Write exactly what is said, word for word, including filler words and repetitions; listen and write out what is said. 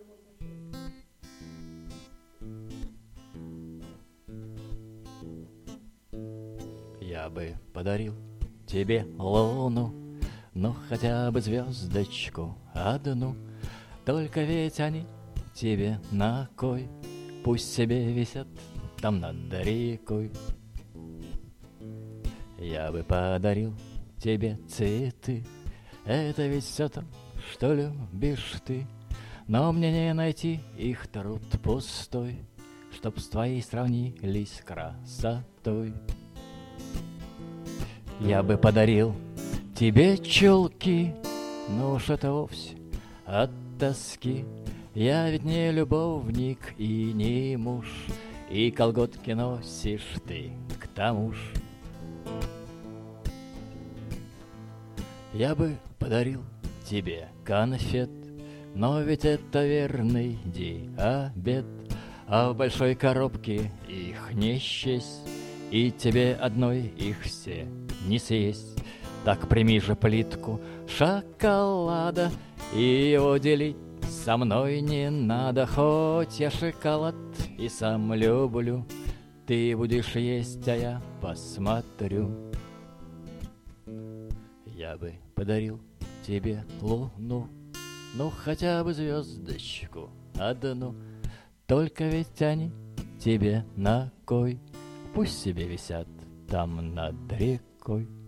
Я бы подарил тебе луну, ну хотя бы звездочку одну. Только ведь они тебе на кой? Пусть себе висят там над рекой. Я бы подарил тебе цветы, это ведь все то, что любишь ты. Но мне не найти их труд пустой, чтоб с твоей сравнились красотой. Я бы подарил тебе чулки, но уж это вовсе от тоски. Я ведь не любовник и не муж, и колготки носишь ты к тому ж. Я бы подарил тебе конфет, но ведь это верный диабет, а в большой коробке их не счесть, и тебе одной их все не съесть. Так прими же плитку шоколада, и его делить со мной не надо. Хоть я шоколад и сам люблю, ты будешь есть, а я посмотрю. Я бы подарил тебе луну, ну хотя бы звездочку одну. Только ведь они тебе на кой? Пусть себе висят там над рекой.